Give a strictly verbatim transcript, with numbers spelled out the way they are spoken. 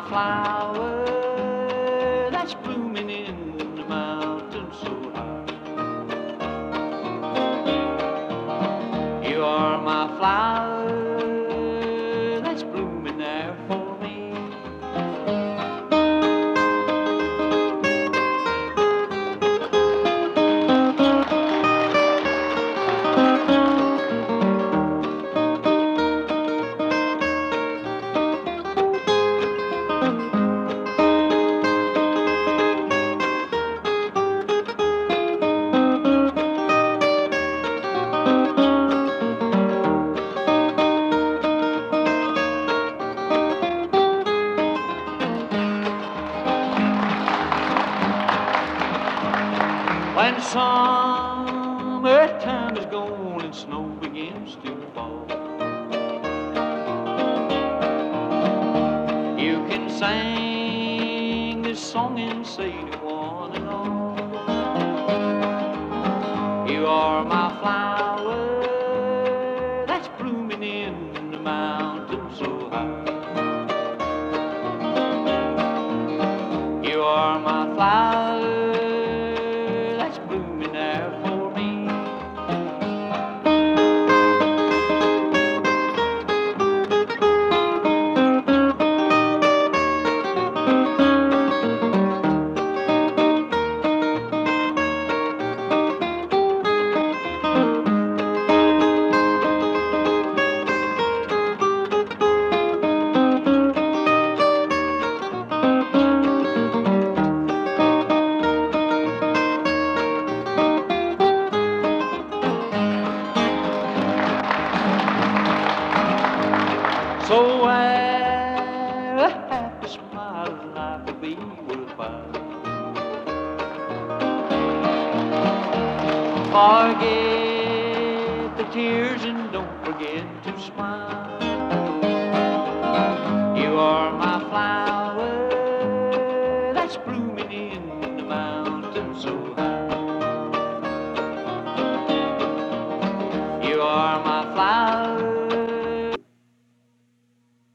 flower that's blooming in the mountains so high. You are my flower that's blooming there for me. When summertime is gone and snow begins to fall, you can sing this song and say to one and all, you are my flower that's blooming in the mountains so high. You are my flower blooming there for me. So where a happy smile and life will be worthwhile. Forget the tears and don't forget to smile. You are my flower that's blooming